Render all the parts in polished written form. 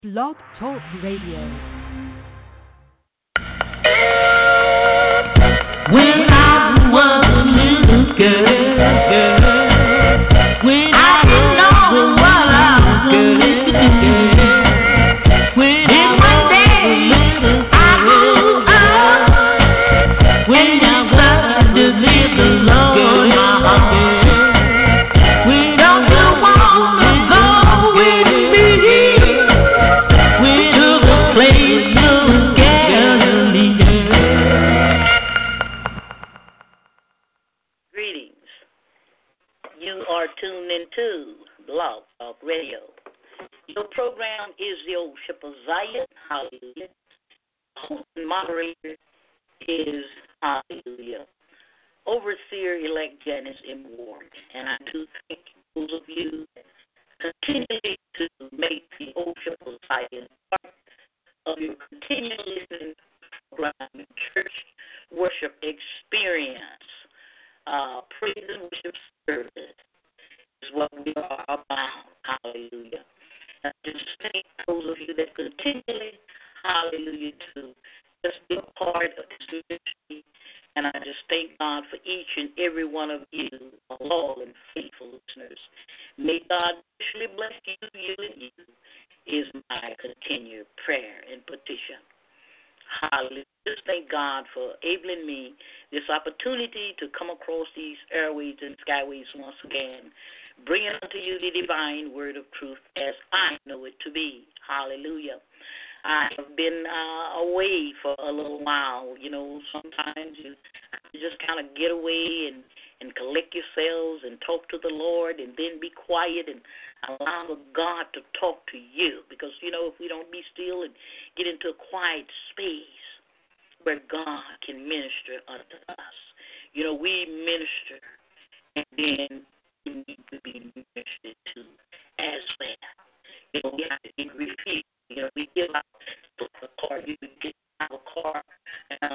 Blog Talk Radio. When I was a little girl, when I didn't know what I was doing, when one day I grew up, when I started to live alone, when don't you wanna go with me, when to the place of Galilee. You are tuned into Blog Talk Radio. Your program is the Old Ship of Zion. Hallelujah. Host and moderator is Hallelujah. Overseer-elect Janice M. Ward. And I do thank those of you that continue to make the Old Ship of Zion part of your continual listening program, church worship experience. Praise and worship service is what we are about. Hallelujah. And just thank those of you that continually, hallelujah, to just be a part of this ministry. And I just thank God for each and every one of you, loyal and faithful listeners. May God richly bless you and you is my continued prayer and petition. Hallelujah. Just thank God for enabling me this opportunity to come across these airways and skyways once again, bringing unto you the divine word of truth as I know it to be. Hallelujah. I have been away for a little while. You know, sometimes you just kind of get away and collect yourselves and talk to the Lord and then be quiet and allow God to talk to you. Because, you know, if we don't be still and get into a quiet space where God can minister unto us. You know, we minister and then we need to be ministered to as well. You know, we have to be repeated. You know, we give out a car, you can get out of a car and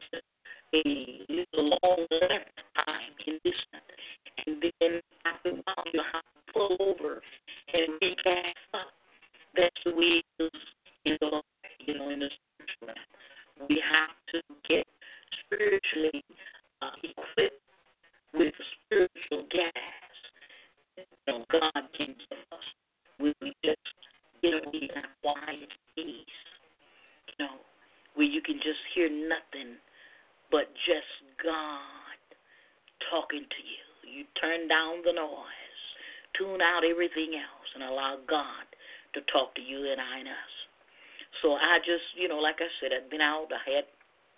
a long lifetime in this, and then after a while you have to pull over and be back up. That's the way it is in the, you know, in the spiritual realm. We have to get spiritually equipped with spiritual gas. You know, God can give us when we just get away in a quiet peace. You know, where you can just hear nothing but just God talking to you. You turn down the noise, tune out everything else, and allow God to talk to you and I and us. So I just, you know, like I said, I've been out. I had,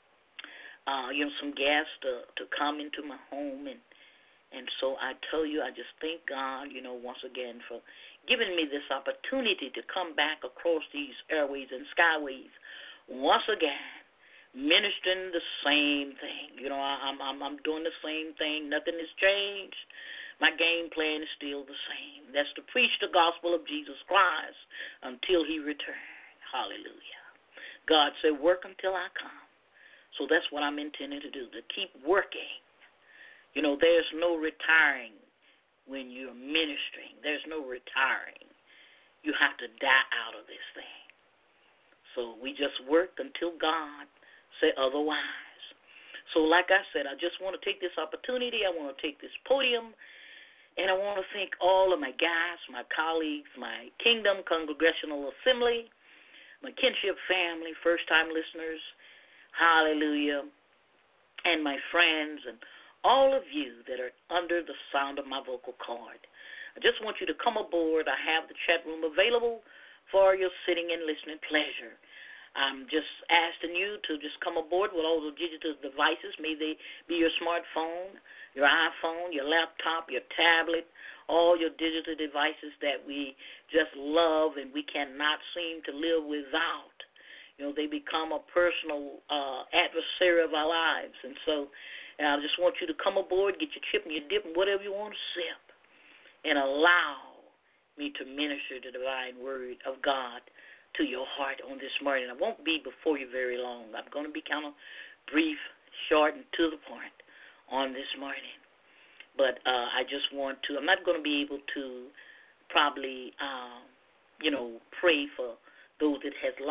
you know, some gas to come into my home, and so I tell you, I just thank God, you know, once again for giving me this opportunity to come back across these airways and skyways once again, ministering the same thing. You know, I'm doing the same thing. Nothing has changed. My game plan is still the same. That's to preach the gospel of Jesus Christ until he returns. Hallelujah. God said, work until I come. So that's what I'm intending to do, to keep working. You know, there's no retiring when you're ministering. There's no retiring. You have to die out of this thing. So we just work until God say otherwise. So like I said, I just want to take this opportunity. I want to take this podium, and I want to thank all of my guys, my colleagues, my Kingdom Congregational Assembly, my kinship family, first-time listeners, hallelujah, and my friends, and all of you that are under the sound of my vocal cord. I just want you to come aboard. I have the chat room available for your sitting and listening pleasure. I'm just asking you to just come aboard with all the digital devices. May they be your smartphone, your iPhone, your laptop, your tablet, all your digital devices that we just love and we cannot seem to live without. You know, they become a personal adversary of our lives. And so I just want you to come aboard, get your chip and your dip and whatever you want to sip, and allow me to minister the divine word of God to your heart on this morning. I won't be before you very long. I'm going to be kind of brief, short, and to the point on this morning. But I just want to, I'm not going to be able to probably, pray for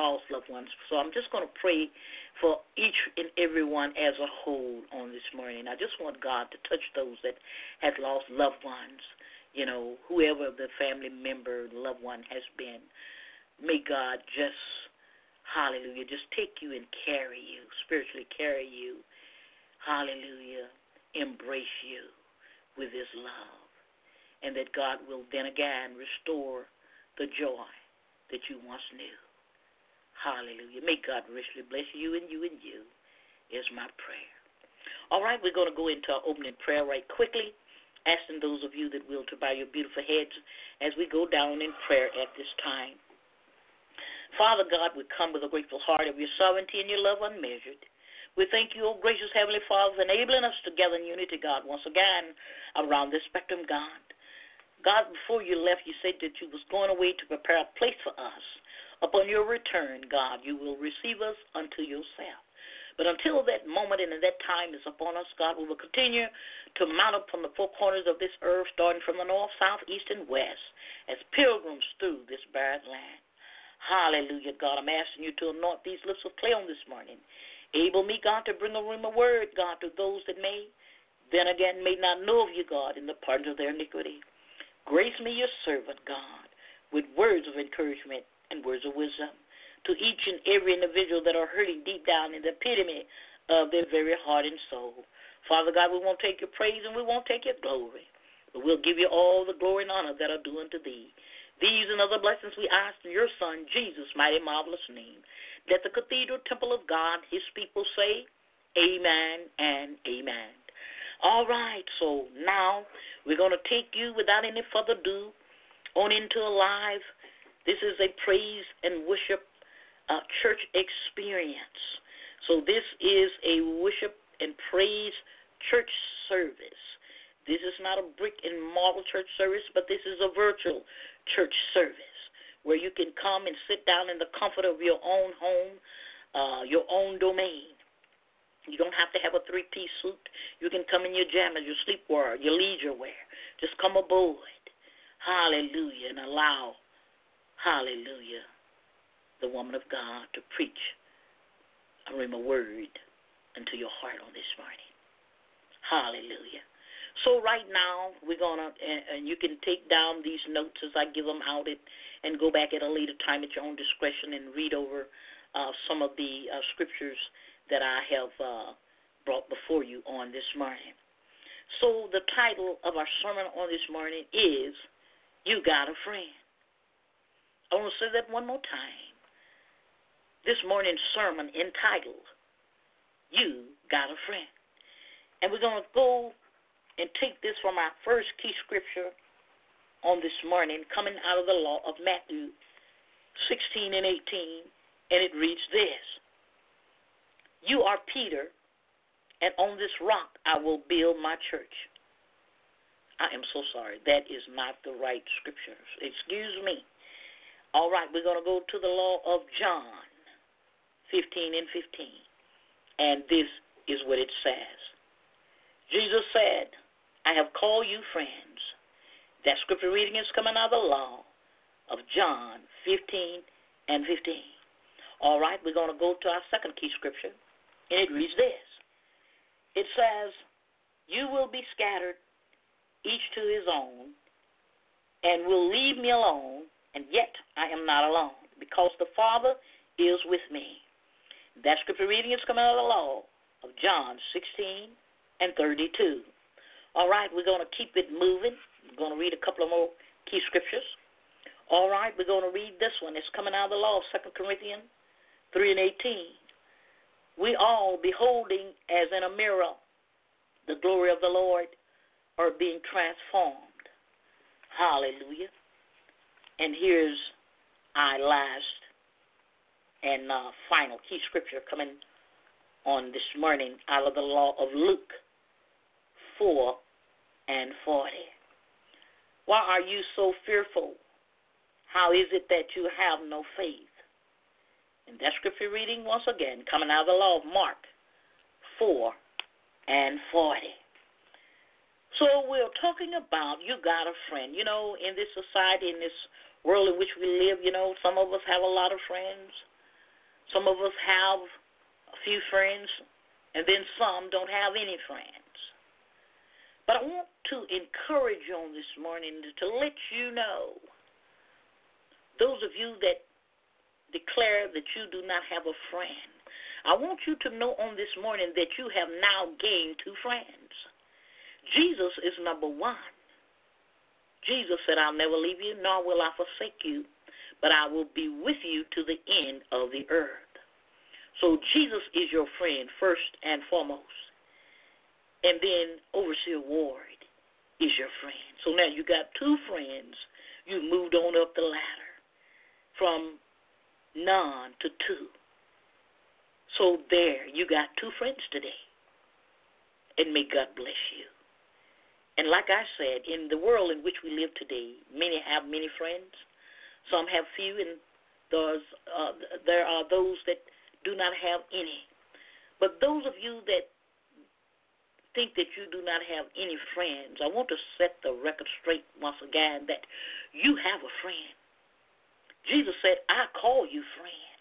lost loved ones. So I'm just going to pray for each and every one as a whole on this morning. I just want God to touch those that have lost loved ones, whoever the family member, loved one has been. May God just, hallelujah, just take you and carry you, spiritually carry you, hallelujah, embrace you with his love. And that God will then again restore the joy that you once knew. Hallelujah. May God richly bless you and you and you is my prayer. All right, we're going to go into our opening prayer right quickly, asking those of you that will to bow your beautiful heads as we go down in prayer at this time. Father God, we come with a grateful heart of your sovereignty and your love unmeasured. We thank you, O gracious Heavenly Father, for enabling us to gather in unity, God, once again around this spectrum, God. God, before you left, you said that you was going away to prepare a place for us. Upon your return, God, you will receive us unto yourself. But until that moment and that time is upon us, God, we will continue to mount up from the four corners of this earth, starting from the north, south, east, and west, as pilgrims through this barren land. Hallelujah, God. I'm asking you to anoint these lips of clay on this morning. Able me, God, to bring a rhema word, God, to those that may not know of you, God, in the pardon of their iniquity. Grace me, your servant, God, with words of encouragement and words of wisdom to each and every individual that are hurting deep down in the epitome of their very heart and soul. Father God, we won't take your praise and we won't take your glory, but we'll give you all the glory and honor that are due unto thee. These and other blessings we ask in your Son, Jesus' mighty, marvelous name. Let the cathedral temple of God, his people say, amen and amen. All right, so now we're going to take you without any further ado on into a live. This is a praise and worship church experience. So this is a worship and praise church service. This is not a brick and mortar church service, but this is a virtual church service where you can come and sit down in the comfort of your own home, your own domain. You don't have to have a three-piece suit. You can come in your jammies, your sleepwear, your leisure wear. Just come aboard. Hallelujah. And allow, hallelujah, the woman of God to preach a rhema word unto your heart on this morning. Hallelujah. So right now, we're going to, and you can take down these notes as I give them out and go back at a later time at your own discretion and read over some of the scriptures that I have brought before you on this morning. So the title of our sermon on this morning is, You Got a Friend. I want to say that one more time. This morning's sermon entitled, You Got a Friend. And we're going to go and take this from our first key scripture on this morning, coming out of the law of Matthew 16 and 18, and it reads this. You are Peter, and on this rock I will build my church. I am so sorry. That is not the right scripture. Excuse me. All right, we're going to go to the law of John 15 and 15. And this is what it says. Jesus said, I have called you friends. That scripture reading is coming out of the law of John 15 and 15. All right, we're going to go to our second key scripture. And it reads this. It says, you will be scattered, each to his own, and will leave me alone, and yet I am not alone, because the Father is with me. That scripture reading is coming out of the law of John 16 and 32. All right, we're going to keep it moving. We're going to read a couple of more key scriptures. All right, we're going to read this one. It's coming out of the law of 2 Corinthians 3 and 18. We all, beholding as in a mirror the glory of the Lord, are being transformed. Hallelujah. And here's our last and final key scripture coming on this morning out of the law of Luke 4 and 40. Why are you so fearful? How is it that you have no faith? And that scripture reading, once again, coming out of the law of Mark 4 and 40. So we're talking about you got a friend. You know, in this society, in this world in which we live, you know, some of us have a lot of friends. Some of us have a few friends, and then some don't have any friends. But I want to encourage you on this morning to let you know, those of you that declare that you do not have a friend, I want you to know on this morning that you have now gained 2 friends. Jesus is number 1. Jesus said, I'll never leave you, nor will I forsake you, but I will be with you to the end of the earth. So Jesus is your friend first and foremost. And then Overseer Ward is your friend. So now you got 2 friends. You moved on up the ladder from none to 2. So there, you got 2 friends today. And may God bless you. And like I said, in the world in which we live today, many have many friends. Some have few, and there are those that do not have any. But those of you that think that you do not have any friends, I want to set the record straight once again that you have a friend. Jesus said, I call you friend.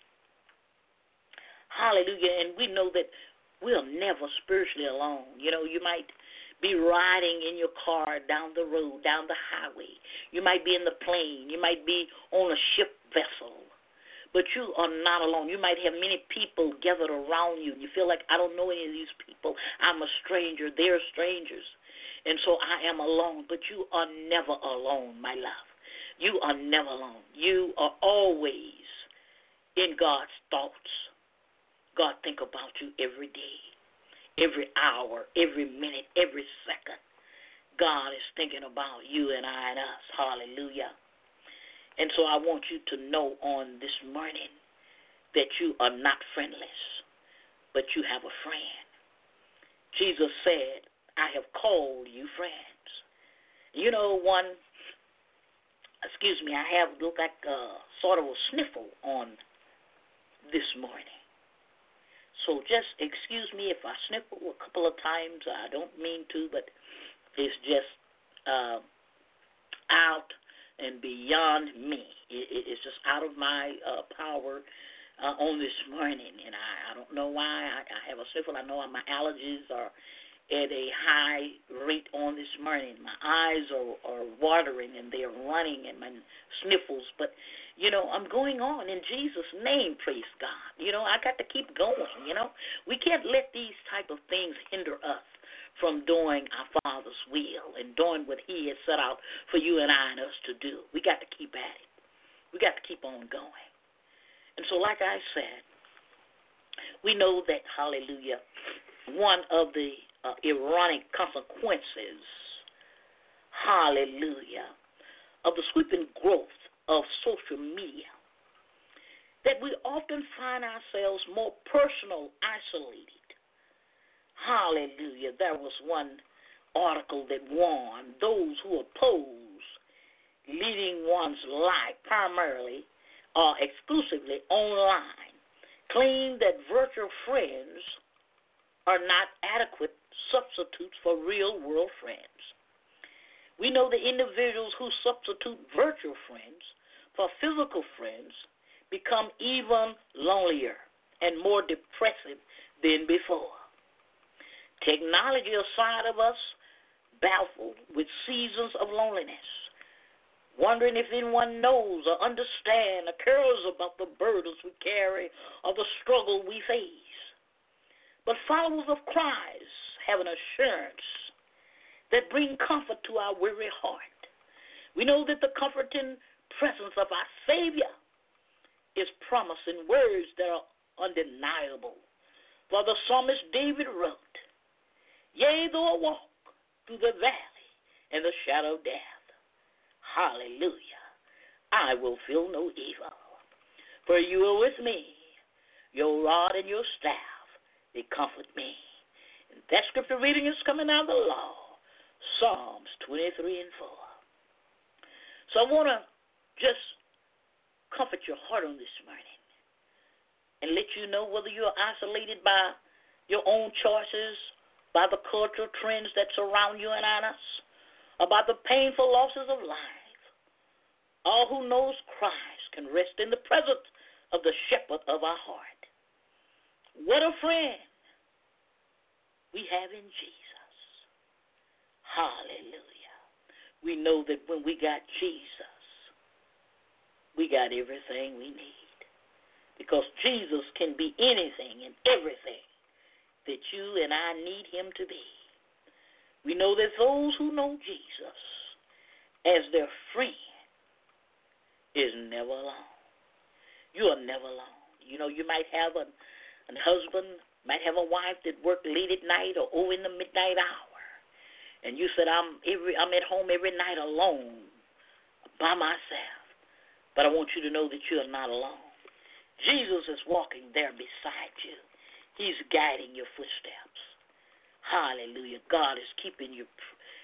Hallelujah. And we know that we're never spiritually alone. You know, you might be riding in your car down the road, down the highway. You might be in the plane. You might be on a ship vessel. But you are not alone. You might have many people gathered around you. You feel like, I don't know any of these people. I'm a stranger. They're strangers. And so I am alone. But you are never alone, my love. You are never alone. You are always in God's thoughts. God think about you every day, every hour, every minute, every second. God is thinking about you and I and us. Hallelujah. And so I want you to know on this morning that you are not friendless, but you have a friend. Jesus said, I have called you friends. You know, I have looked like sort of a sniffle on this morning. So just excuse me if I sniffle a couple of times. I don't mean to, but it's just out and beyond me. It's just out of my power on this morning, and I don't know why I have a sniffle. I know my allergies are at a high rate on this morning. My eyes are watering, and they're running, and my sniffles. But, you know, I'm going on in Jesus' name, praise God. You know, I got to keep going, you know. We can't let these type of things hinder us from doing our Father's will and doing what He has set out for you and I and us to do. We got to keep at it. We got to keep on going. And so, like I said, we know that, hallelujah, one of the ironic consequences, hallelujah, of the sweeping growth of social media, that we often find ourselves more personal, isolated. Hallelujah. There was one article that warned those who oppose leading one's life primarily or exclusively online, claim that virtual friends are not adequate substitutes for real-world friends. We know the individuals who substitute virtual friends for physical friends become even lonelier and more depressive than before. Technology aside of us, baffled with seasons of loneliness, wondering if anyone knows or understands or cares about the burdens we carry or the struggle we face. But followers of Christ have an assurance that brings comfort to our weary heart. We know that the comforting presence of our Savior is promised in words that are undeniable. For the psalmist David wrote, Yea, though I walk through the valley and the shadow of death, hallelujah, I will feel no evil. For you are with me, your rod and your staff, they comfort me. And that scripture reading is coming out of the law, Psalms 23 and 4. So I want to just comfort your heart on this morning and let you know whether you're isolated by your own choices, by the cultural trends that surround you and us, about the painful losses of life. All who knows Christ can rest in the presence of the shepherd of our heart. What a friend we have in Jesus. Hallelujah. We know that when we got Jesus, we got everything we need. Because Jesus can be anything and everything that you and I need him to be. We know that those who know Jesus as their friend is never alone. You are never alone. You know, you might have a husband, might have a wife that worked late at night or over in the midnight hour. And you said, I'm at home every night alone by myself. But I want you to know that you are not alone. Jesus is walking there beside you. He's guiding your footsteps. Hallelujah. God is keeping you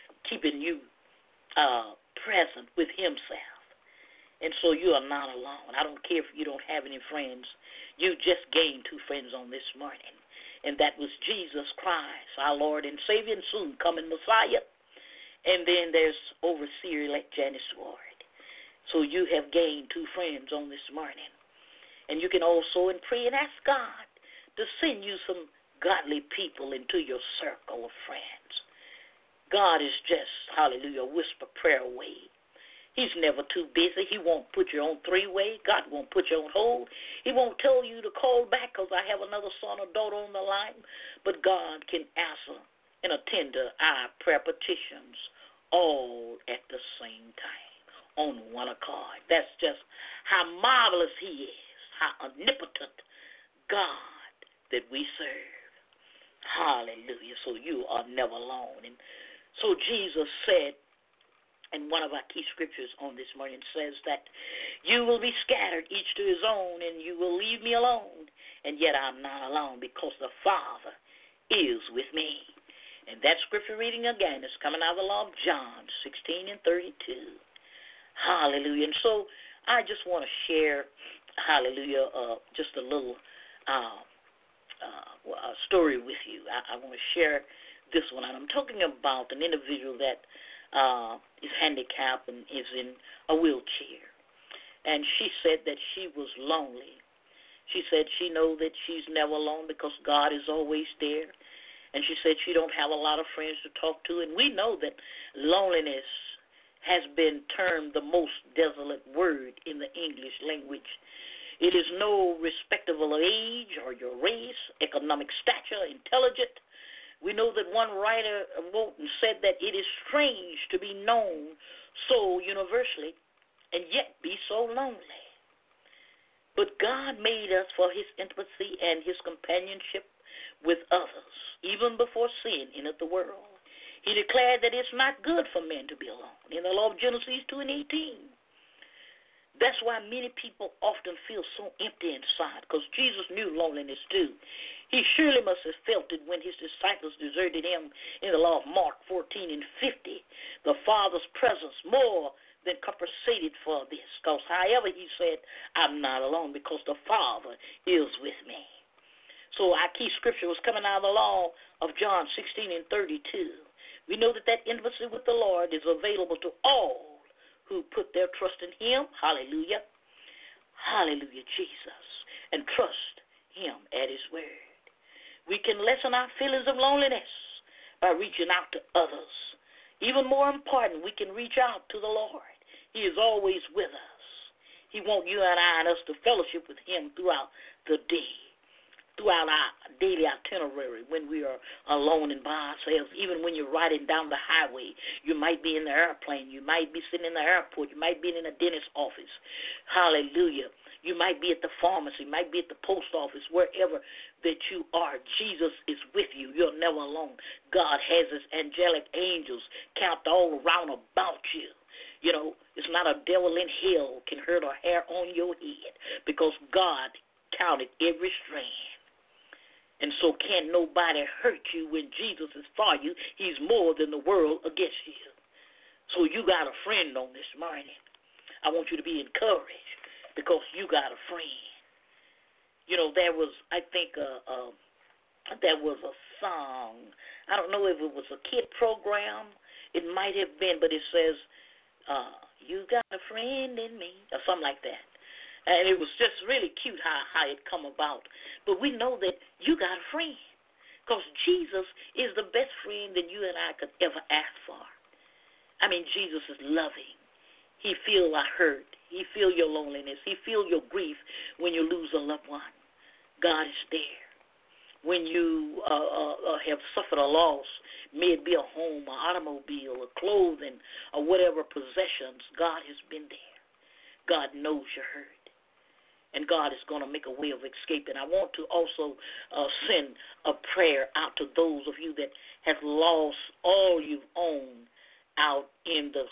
present with himself. And so you are not alone. I don't care if you don't have any friends. You just gained 2 friends on this morning. And that was Jesus Christ, our Lord and Savior, and soon coming Messiah. And then there's Overseer-elect Janice Ward. So you have gained 2 friends on this morning. And you can also pray and ask God to send you some godly people into your circle of friends. God is just, hallelujah, a whisper prayer away. He's never too busy. He won't put you on 3-way. God won't put you on hold. He won't tell you to call back because I have another son or daughter on the line. But God can answer and attend to our prayer petitions all at the same time on one accord. That's just how marvelous he is, how omnipotent God that we serve. Hallelujah. So you are never alone. And so Jesus said, and one of our key scriptures on this morning says that you will be scattered, each to his own, and you will leave me alone. And yet I'm not alone because the Father is with me. And that scripture reading again is coming out of the law of John 16 and 32. Hallelujah. And so I just want to share, hallelujah, just a little story with you. I want to share this one. And I'm talking about an individual that is handicapped and is in a wheelchair. And she said that she was lonely. She said she knows that she's never alone because God is always there. And she said she don't have a lot of friends to talk to. And we know that loneliness has been termed the most desolate word in the English language. It is no respectable age or your race, economic stature, intelligence. We know that one writer wrote and said that it is strange to be known so universally and yet be so lonely. But God made us for his intimacy and his companionship with others, even before sin entered the world. He declared that it's not good for men to be alone in the law of Genesis 2 and 18. That's why many people often feel so empty inside, because Jesus knew loneliness too. He surely must have felt it when his disciples deserted him in the law of Mark 14 and 50. The Father's presence more than compensated for this, because however he said, I'm not alone because the Father is with me. So our key scripture was coming out of the law of John 16 and 32. We know that that intimacy with the Lord is available to all who put their trust in him. Hallelujah. Hallelujah, Jesus. And trust him at his word. We can lessen our feelings of loneliness by reaching out to others. Even more important, we can reach out to the Lord. He is always with us. He wants you and I and us to fellowship with him throughout the day, throughout our daily itinerary when we are alone and by ourselves. Even when you're riding down the highway, you might be in the airplane, you might be sitting in the airport, you might be in a dentist's office. Hallelujah. You might be at the pharmacy, you might be at the post office, wherever that you are. Jesus is with you. You're never alone. God has his angelic angels camped all around about you. You know, it's not a devil in hell can hurt a hair on your head because God counted every strand. And so can't nobody hurt you when Jesus is for you. He's more than the world against you. So you got a friend on this morning. I want you to be encouraged because you got a friend. You know, there was, I think, there was a song. I don't know if it was a kid program. It might have been, but it says, you got a friend in me, or something like that. And it was just really cute how it come about. But we know that you got a friend, because Jesus is the best friend that you and I could ever ask for. I mean, Jesus is loving. He feels our hurt. He feels your loneliness. He feels your grief when you lose a loved one. God is there. When you have suffered a loss, may it be a home, an automobile, a clothing, or whatever possessions, God has been there. God knows your hurt. And God is going to make a way of escape. And I want to also send a prayer out to those of you that have lost all you've owned out in the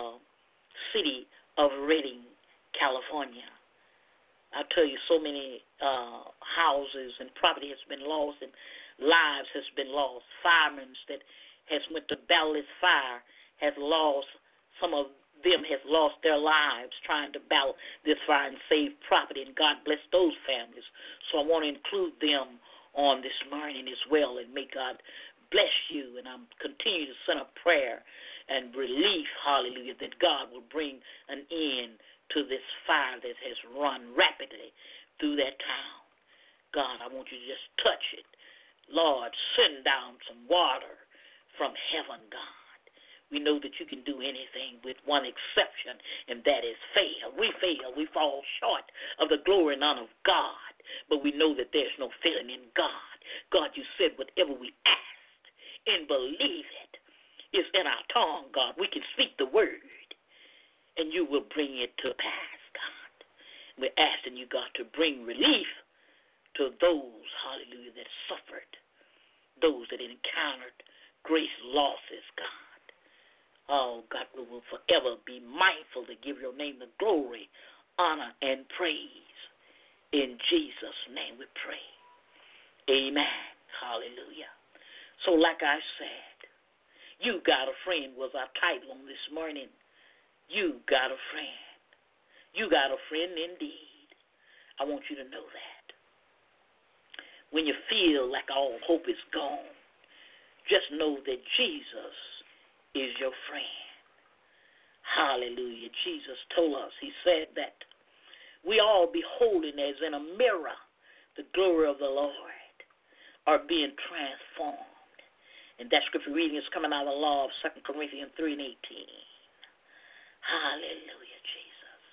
city of Redding, California. I tell you, so many houses and property has been lost, and lives has been lost. Firemen that has went to battle this fire has lost. Some of them has lost their lives trying to battle this fire and save property, and God bless those families. So I want to include them on this morning as well, and may God bless you. And I'm continue to send a prayer and relief, hallelujah, that God will bring an end to this fire that has run rapidly through that town. God, I want you to just touch it. Lord, send down some water from heaven, God. We know that you can do anything with one exception, and that is fail. We fail. We fall short of the glory and honor of God, but we know that there's no failing in God. God, you said whatever we asked and believe it is in our tongue, God. We can speak the word, and you will bring it to pass, God. We're asking you, God, to bring relief to those, hallelujah, that suffered, those that encountered great losses, God. Oh, God, we will forever be mindful to give your name the glory, honor, and praise. In Jesus' name we pray. Amen. Hallelujah. So like I said, you got a friend was our title on this morning. You got a friend. You got a friend indeed. I want you to know that. When you feel like all hope is gone, just know that Jesus is your friend. Hallelujah. Jesus told us, he said that we all beholding as in a mirror the glory of the Lord are being transformed. And that scripture reading is coming out of the law of 2 Corinthians 3:18. Hallelujah, Jesus.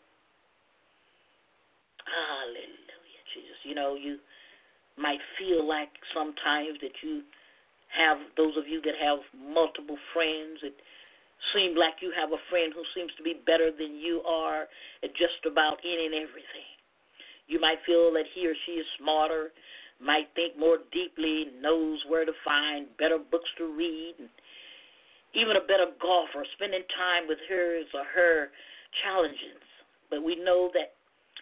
Hallelujah, Jesus. You know, you might feel like sometimes that you have, those of you that have multiple friends, it seems like you have a friend who seems to be better than you are at just about any and everything. You might feel that he or she is smarter, might think more deeply, knows where to find better books to read, and even a better golfer, spending time with hers or her challenges. But we know that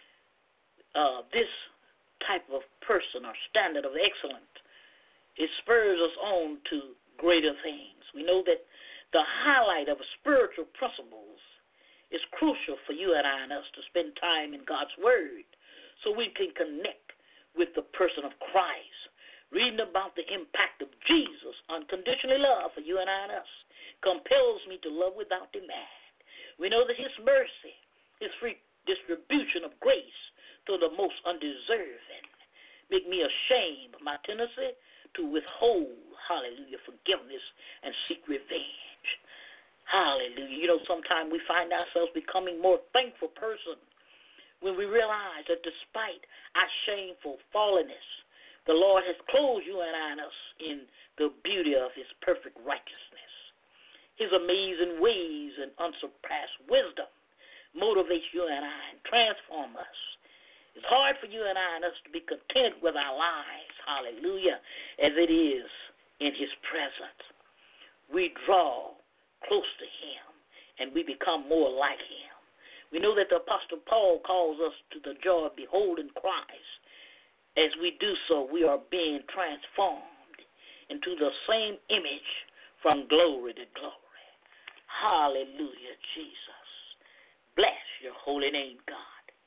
this type of person or standard of excellence, it spurs us on to greater things. We know that the highlight of spiritual principles is crucial for you and I and us to spend time in God's Word so we can connect with the person of Christ. Reading about the impact of Jesus' unconditional love for you and I and us compels me to love without demand. We know that his mercy, his free distribution of grace to the most undeserving, make me ashamed of my tendency to withhold, hallelujah, forgiveness and seek revenge. Hallelujah. You know, sometimes we find ourselves becoming more thankful person when we realize that despite our shameful fallenness, the Lord has clothed you and I and us in the beauty of his perfect righteousness. His amazing ways and unsurpassed wisdom motivates you and I and transform us. It's hard for you and I and us to be content with our lives, hallelujah, as it is in his presence. We draw close to him and we become more like him. We know that the Apostle Paul calls us to the joy of beholding Christ. As we do so, we are being transformed into the same image from glory to glory. Hallelujah, Jesus. Bless your holy name, God.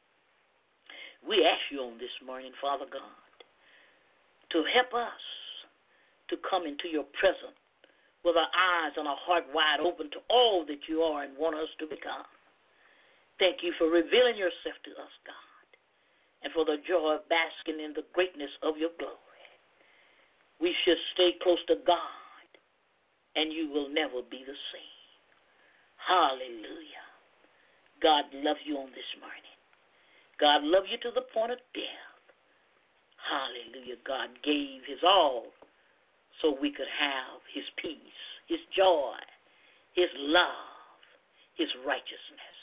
We ask you on this morning, Father God, to help us to come into your presence with our eyes and our heart wide open to all that you are and want us to become. Thank you for revealing yourself to us, God. and for the joy of basking in the greatness of your glory. We should stay close to God, and you will never be the same. Hallelujah. God loves you on this morning. God loves you to the point of death. Hallelujah. God gave his all so we could have his peace, his joy, his love, his righteousness.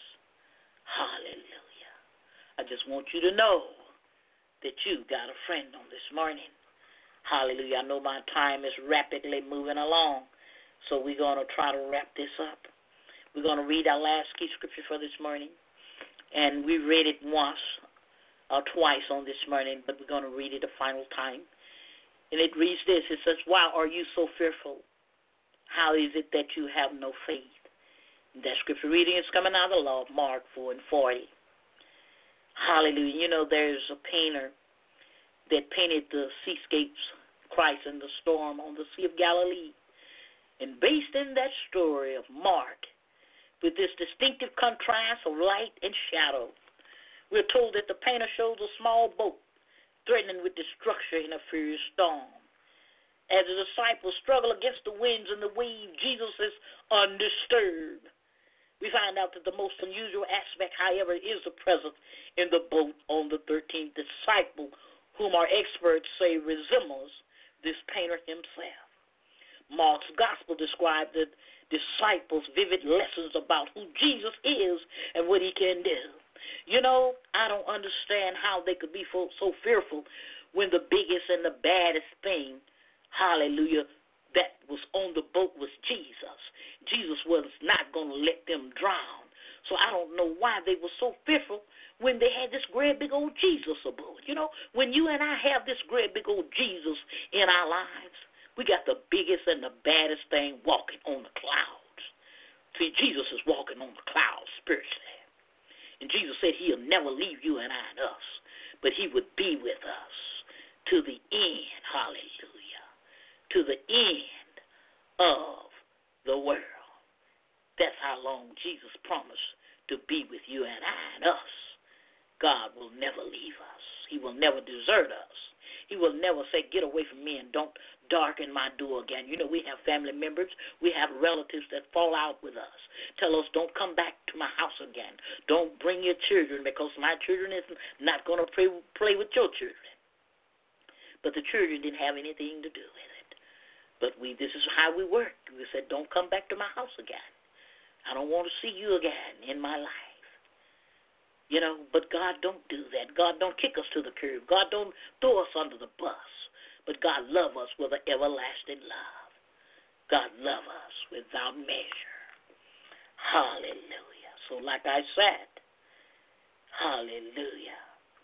Hallelujah. I just want you to know that you got a friend on this morning. Hallelujah. I know my time is rapidly moving along, so we're going to try to wrap this up. We're going to read our last key scripture for this morning, and we read it once or twice on this morning, but we're going to read it a final time. And it reads this. It says, why are you so fearful? How is it that you have no faith? That scripture reading is coming out of the law of Mark 4:40. Hallelujah. You know, there's a painter that painted the seascapes, Christ in the storm on the Sea of Galilee. And based in that story of Mark, with this distinctive contrast of light and shadow, we're told that the painter shows a small boat threatening with destruction in a furious storm. As the disciples struggle against the winds and the waves, Jesus is undisturbed. We find out that the most unusual aspect, however, is the presence in the boat on the 13th disciple, whom our experts say resembles this painter himself. Mark's gospel describes the disciples' vivid lessons about who Jesus is and what he can do. You know, I don't understand how they could be so fearful when the biggest and the baddest thing, hallelujah, that was on the boat was Jesus. Jesus was not going to let them drown. So I don't know why they were so fearful when they had this great big old Jesus aboard. You know, when you and I have this great big old Jesus in our lives, we got the biggest and the baddest thing walking on the clouds. See, Jesus is walking on the clouds spiritually. And Jesus said he'll never leave you and I and us, but he would be with us to the end, hallelujah, to the end of the world. That's how long Jesus promised to be with you and I and us. God will never leave us. He will never desert us. He will never say, get away from me and don't darken my door again. You know, we have family members. We have relatives that fall out with us. Tell us, don't come back to my house again. Don't bring your children because my children is not going to play with your children. But the children didn't have anything to do with it. But this is how we work. We said, don't come back to my house again. I don't want to see you again in my life. You know, but God don't do that. God don't kick us to the curb. God don't throw us under the bus. But God love us with an everlasting love. God love us without measure. Hallelujah. So like I said, hallelujah.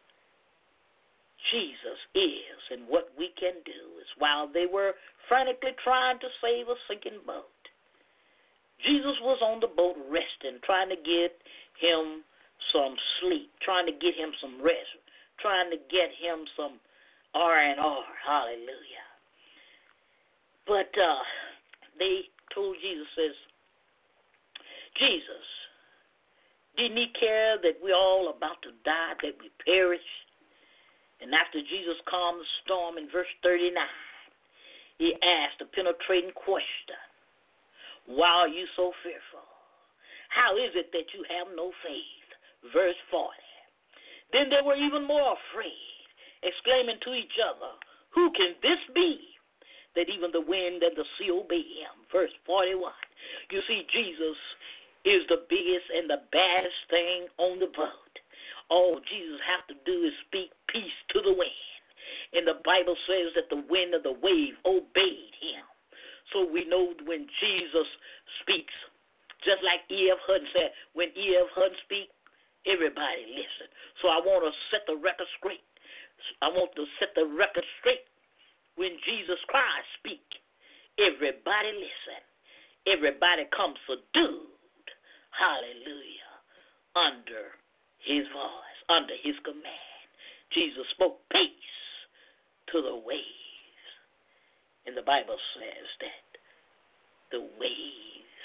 Jesus is, and what we can do is while they were frantically trying to save a sinking boat, Jesus was on the boat resting, trying to get him some sleep, trying to get him some rest, trying to get him some R&R. Hallelujah. But they told Jesus, says, Jesus, didn't he care that we're all about to die, that we perish? And after Jesus calmed the storm in verse 39, he asked a penetrating question. Why are you so fearful? How is it that you have no faith? Verse 40. Then they were even more afraid, exclaiming to each other, who can this be, that even the wind and the sea obey him? Verse 41. You see, Jesus is the biggest and the baddest thing on the boat. All Jesus has to do is speak peace to the wind. And the Bible says that the wind and the wave obeyed him. So we know when Jesus speaks, just like E.F. Hutton said, when E.F. Hutton speaks, everybody listen. So I want to set the record straight. I want to set the record straight. When Jesus Christ speak, everybody listen. Everybody come subdued. Hallelujah. Under his voice, under his command. Jesus spoke peace to the waves. And the Bible says that the waves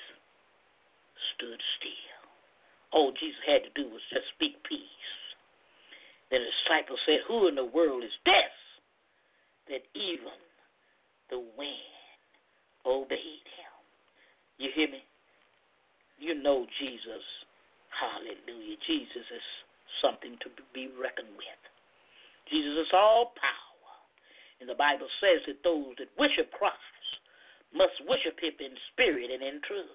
stood still. All Jesus had to do was just speak peace. Then the disciples said, who in the world is this that even the wind obeyed him? You hear me? You know Jesus, hallelujah, Jesus is something to be reckoned with. Jesus is all power. And the Bible says that those that worship Christ must worship him in spirit and in truth.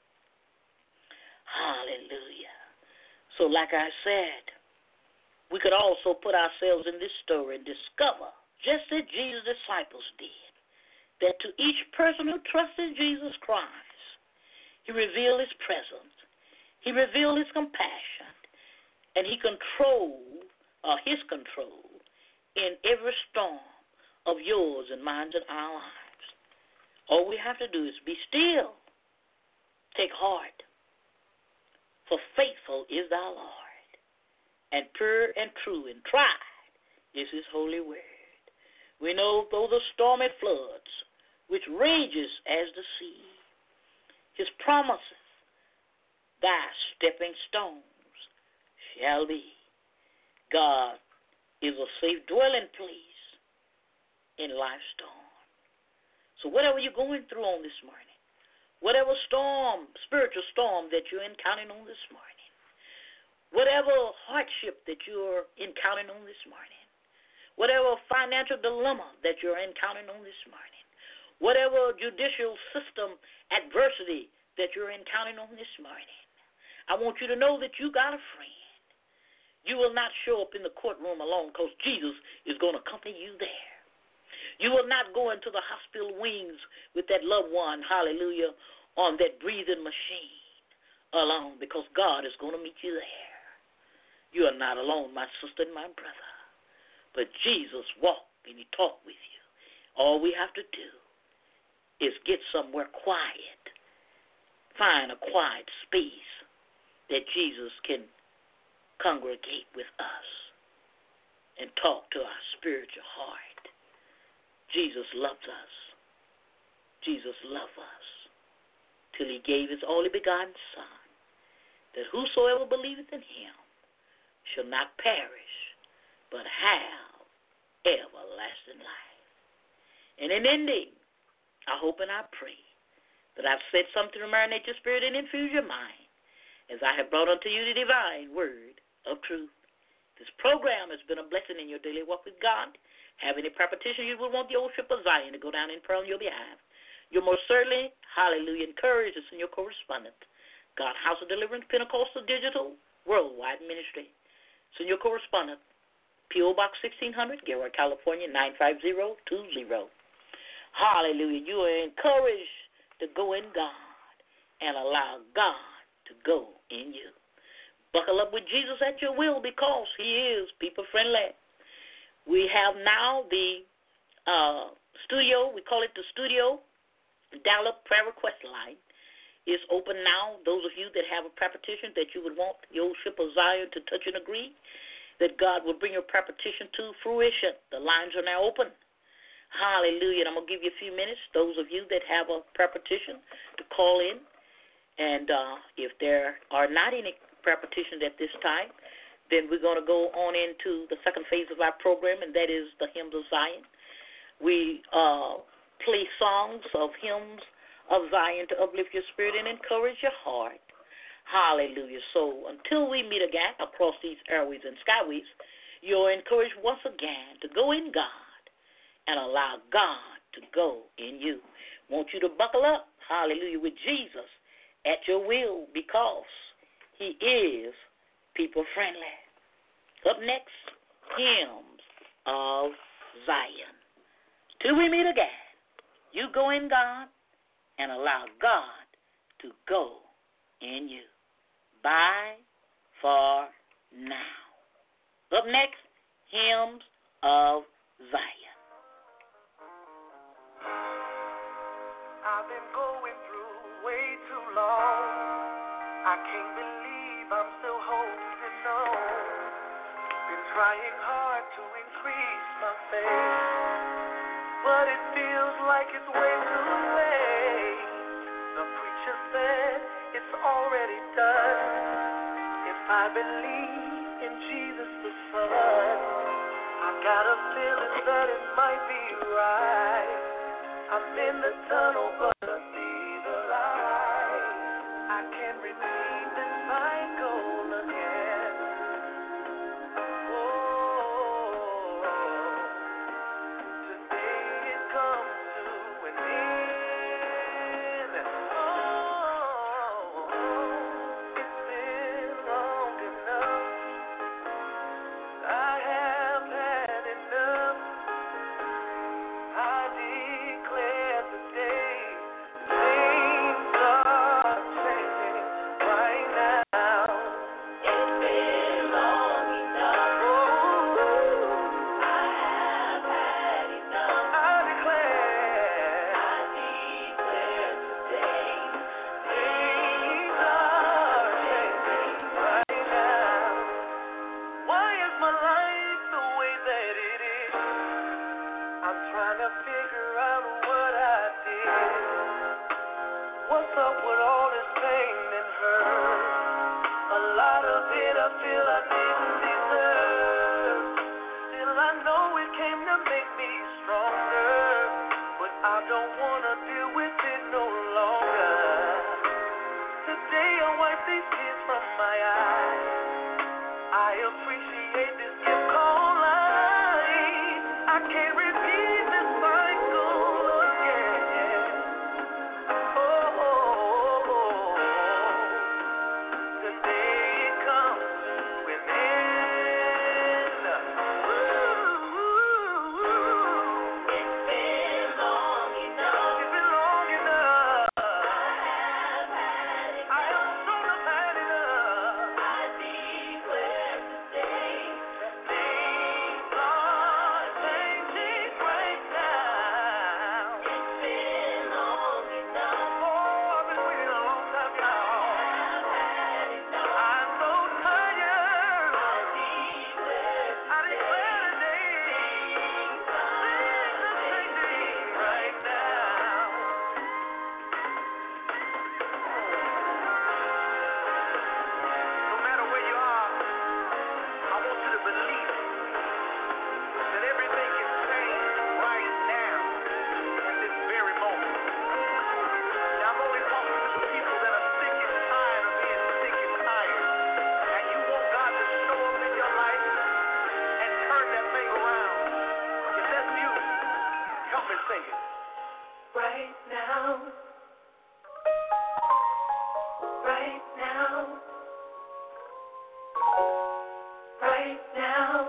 Hallelujah. So like I said, we could also put ourselves in this story and discover, just as Jesus' disciples did, that to each person who trusts in Jesus Christ, he revealed his presence, he revealed his compassion, and he controlled, his control, in every storm of yours and mine and our lives. All we have to do is be still, take heart, for faithful is thy Lord, and pure and true and tried is his holy word. We know though the stormy floods, which rages as the sea, his promises, thy stepping stones shall be. God is a safe dwelling place in life's storm. So whatever you're going through on this morning, whatever storm, spiritual storm that you're encountering on this morning, whatever hardship that you're encountering on this morning, whatever financial dilemma that you're encountering on this morning, whatever judicial system adversity that you're encountering on this morning, I want you to know that you got a friend. You will not show up in the courtroom alone because Jesus is going to accompany you there. You will not go into the hospital wings with that loved one, hallelujah, on that breathing machine alone because God is going to meet you there. You are not alone, my sister and my brother. But Jesus walked and he talked with you. All we have to do is get somewhere quiet, find a quiet space that Jesus can congregate with us and talk to our spiritual heart. Jesus loves us. Jesus loves us till he gave his only begotten Son, that whosoever believeth in him shall not perish, but have everlasting life. And in ending, I hope and I pray that I've said something to marinate your spirit and infuse your mind as I have brought unto you the divine word of truth. This program has been a blessing in your daily walk with God. Have any prayer petition you would want the old ship of Zion to go down in prayer on your behalf, you're most certainly, hallelujah, encouraged to send your correspondent, God House of Deliverance, Pentecostal Digital, Worldwide Ministry. Send your correspondent, P.O. Box 1600, Gilroy, California, 95020. Hallelujah. You are encouraged to go in God and allow God to go in you. Buckle up with Jesus at your will because he is people friendly. We have now the studio, we call it the studio, dial-up prayer request line is open now. Those of you that have a prayer petition that you would want the old ship of Zion to touch and agree, that God will bring your prayer petition to fruition. The lines are now open. Hallelujah. And I'm going to give you a few minutes, those of you that have a prayer petition, to call in. And if there are not any prayer petitions at this time, then we're going to go on into the second phase of our program, and that is the Hymns of Zion. We play songs of hymns of Zion to uplift your spirit and encourage your heart. Hallelujah. So until we meet again across these airways and skyways, you're encouraged once again to go in God and allow God to go in you. Want you to buckle up, hallelujah, with Jesus at your will because he is people friendly. Up next, Hymns of Zion. Till we meet again, you go in God and allow God to go in you. Bye for now. Up next, Hymns of Zion. I've been going through way too long. I can't believe I'm still holding on. Been trying hard to increase my faith, but it feels like it's way too late. The preacher said it's already done. If I believe in Jesus the Son, fun. I got a feeling that it might be right. I'm in the tunnel, but I see the light. I can't repeat this cycle again. Oh, today it comes to an end. Oh, it's been long enough. I have had enough. I declare today things are changing right now. It's been long enough. Oh, I have had enough. I declare today things are changing right now. Why is my life the way that it is? I'm trying to figure out what I did. What's up with all this pain and hurt? A lot of it I feel I didn't deserve. Still I know it came to make me stronger, but I don't wanna deal with it no longer. Today I wipe these tears from my eyes. I appreciate this gift called life. I can't repeat this cycle again. Oh, the day it comes to an end. Ooh, it's been long enough. It's been long enough. I have sort of had enough. I declare today that things are changing right now. It's been long enough. Oh, I've been waiting a long time, y'all. I'm so tired. I declare today things are changing right now. No matter where you are, I want you to believe that everything can change right now, at this very moment. Now, I'm only talking to the people that are sick and tired of being sick and tired, and you want God to show up in your life and turn that thing around. If that's you, help me sing it. Right now, right now, right now,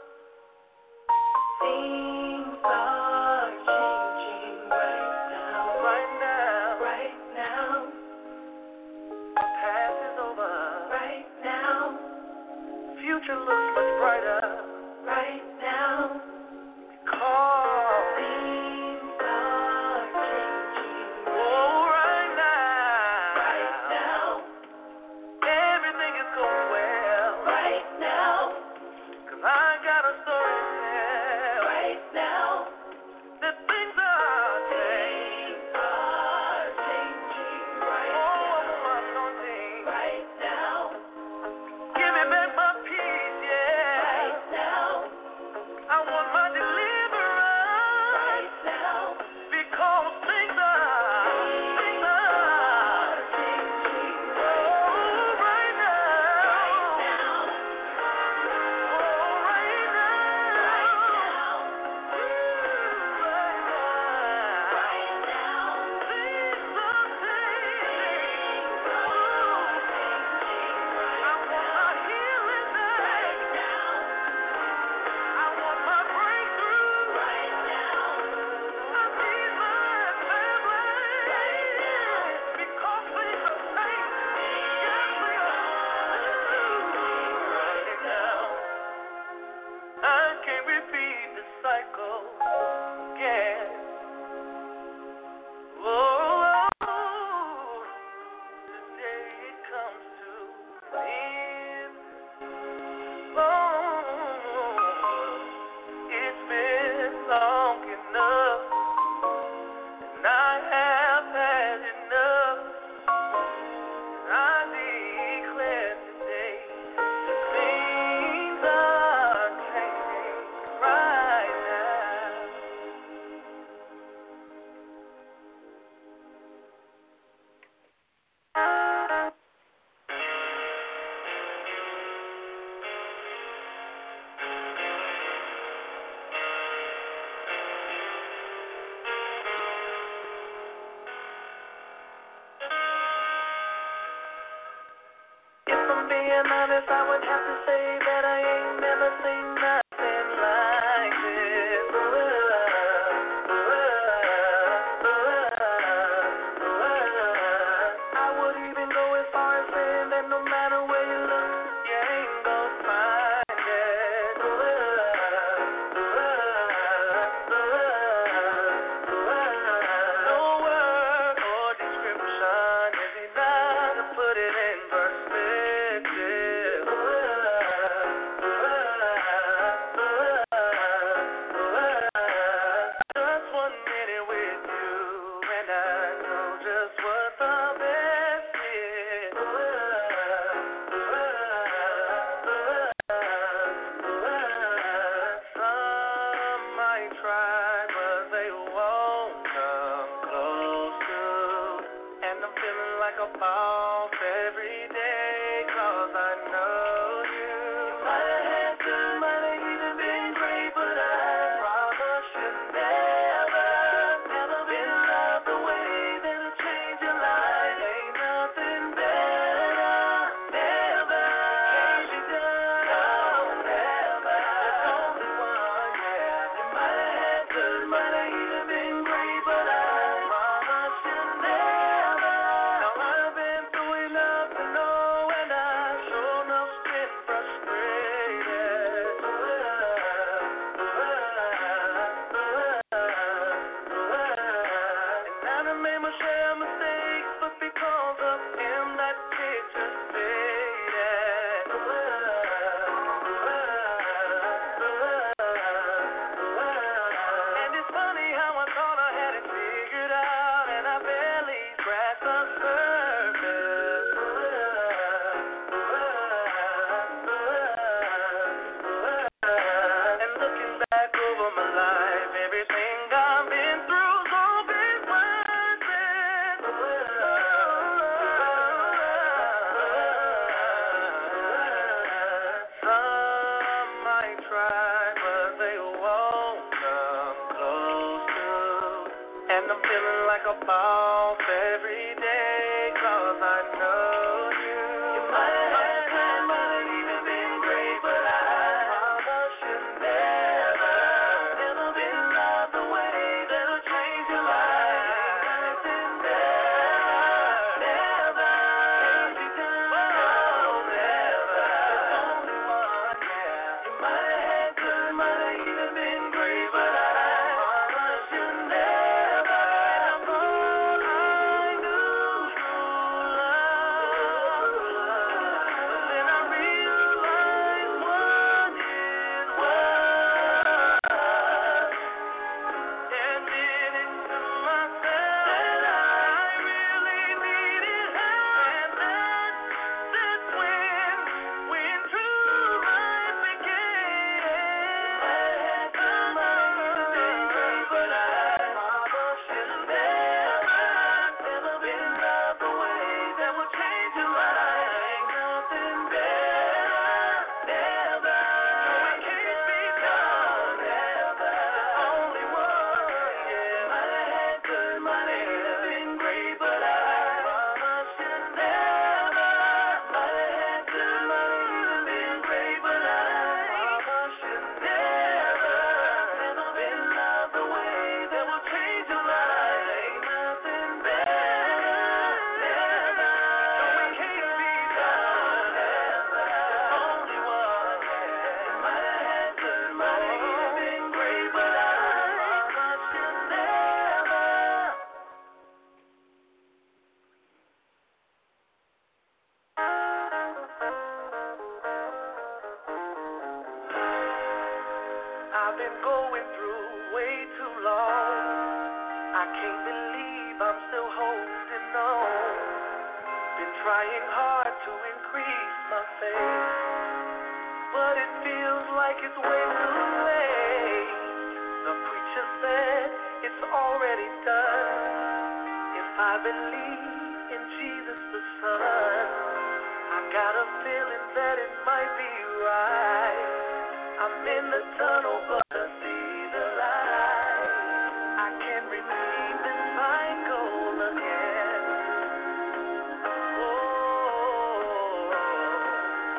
things are changing right now, right now, right now. The past is over, right now. Future looks much brighter, right now. Because things are changing, oh, right now, right now. Everything is going well, right now. 'Cause I got a story to tell, right being honest, I would have to say that I ain't never seen nothing like this. I would even go as far as saying that no matter where you look, you ain't gonna find it. No word or description is enough to put it in perspective. Just 1 minute with you, and I know just what the best is. Some might try, but they won't come close to. And I'm feeling like a boss every day, 'cause I know you. Might have had good, might have even been great, but I promise you never been loved the way that'll change your life. Ain't nothing better, never can be done. No, never. There's only one, yeah. You might have had good, might have even been great, but I promise you never. Now I've been through enough to know, and I sure enough been frustrated. And I done made my share of mistakes, but because of him, that picture's faded. And it's funny how I thought I had it figured out, and I barely scratched the surface. And looking back over my life, everything I've been through's all been worth it. Some might try, but they won't come close to. And I'm feeling like a boss every day, 'cause I know you. You might have had good, might have even been great, but I promise you never been loved the way that'll change your life. Ain't nothing better, never can be done. No, never. There's only one, yeah. You might have had good, might have even been great, but I promise you never. And I thought I knew true love, but then I realized what it was. Admitting to myself that I really needed her, and that's when true life began. Might have come, might have been great, but I promise you never been loved the way that will change your life. Ain't nothing better, never. No, it can't be done, never. There's only one, yeah. Might have had good, might have been great, but I promise you never. Might have had good, might have even been great, but I promise you never been loved the way that will change your life. Ain't nothing better, never. No, it can't be done, never. There's only one, yeah. Might have had good, might have even been great, but I promise you never. I've been going through way too long. I can't believe I'm still holding on. Been trying hard to increase my faith, but it feels like it's way too late. The preacher said it's already done. If I believe in Jesus the Son, I got a feeling that it might be right. I'm in the tunnel, but I see the light. I can repeat this cycle again. Oh,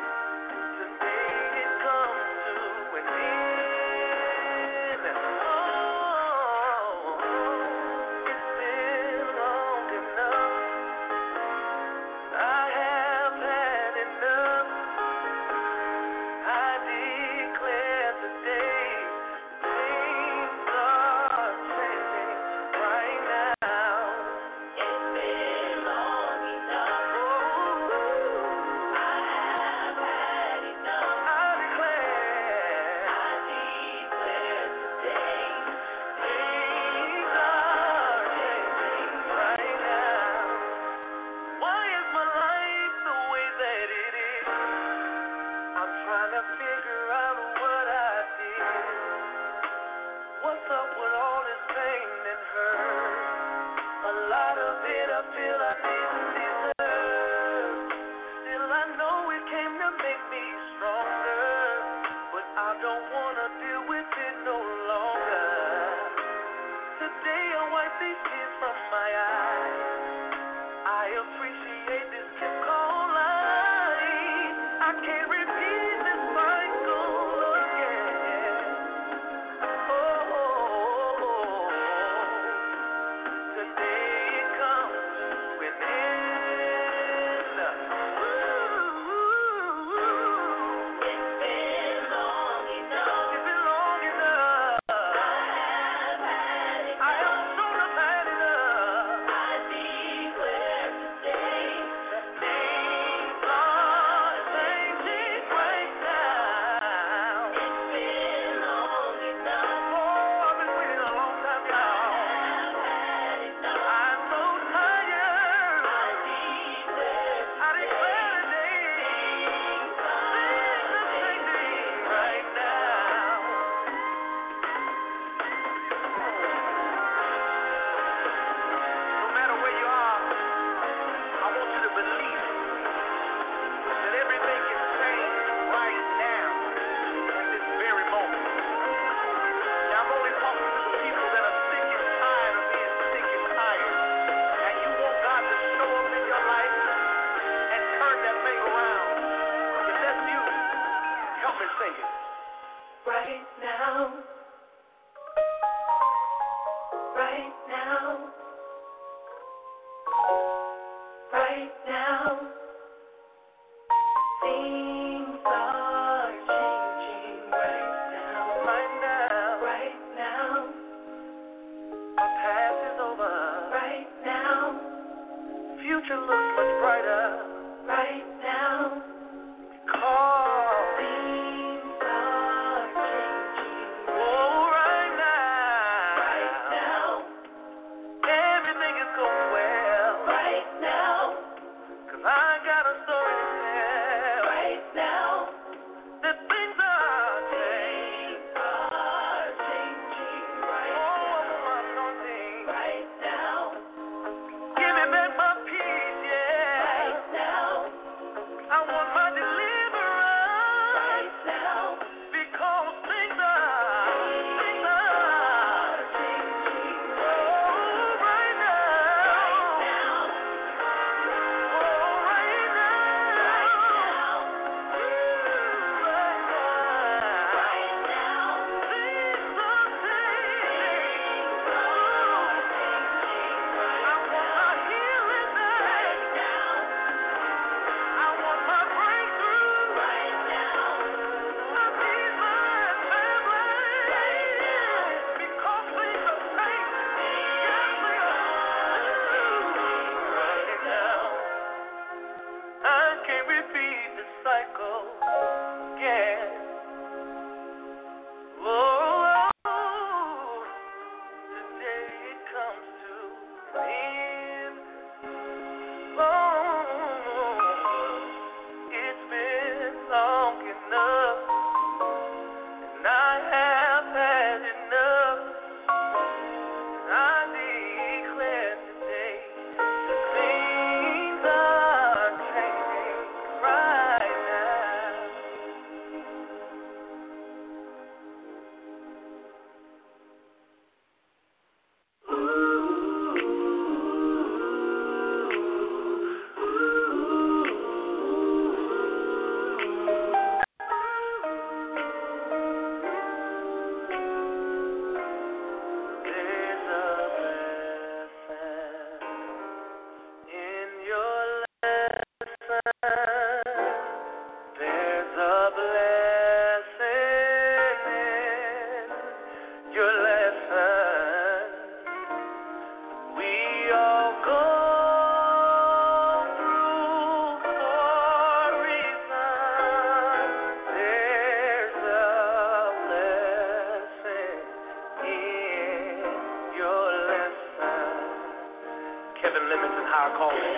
and limits and higher calling.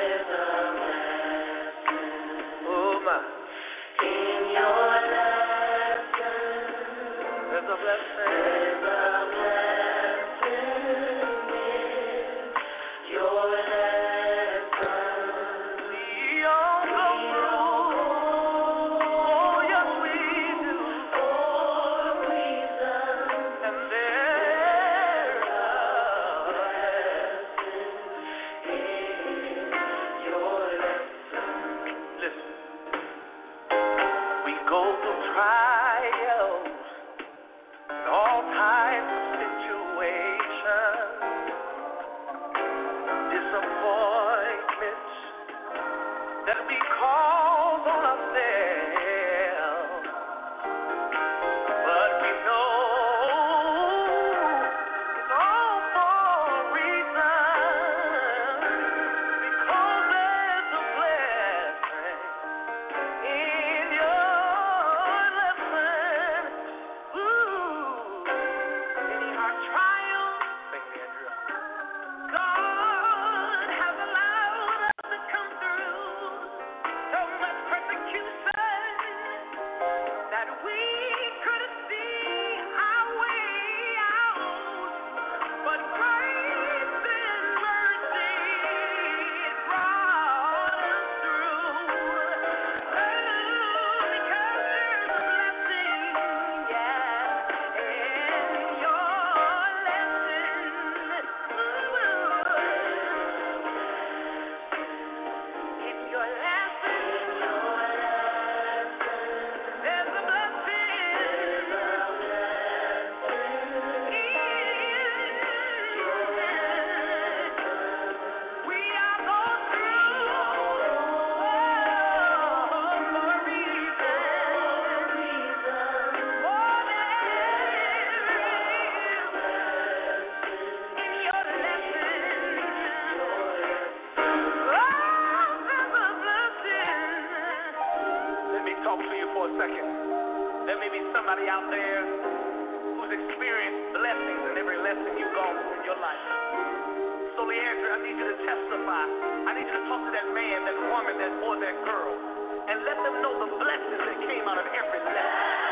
Oh my. In your lesson, there's a blessing. There's a blessing in your lesson. We all go through. Oh yes we do. For a reason. And there's a blessing in your lesson. Listen. We go through trials and all types of situations, disappointments that we cause on ourselves. But we know it's all for a reason, because there's a blessing in your lesson. Ooh, in our trials, sing me, Andrea. God has allowed us to come through so much persecution that we couldn't see our way out. But grace and mercy brought us through. Oh, because there's a blessing, yeah, in your lesson. In your lesson, there's a blessing. We are going through for a reason. Oh, in your lesson. Let me talk to you for a second. There may be somebody out there who's experienced blessings in every lesson you've gone through in your life. So, Leandra, I need you to testify. I need you to talk to that man, that woman, that boy, that girl, and let them know the blessings that came out of every lesson.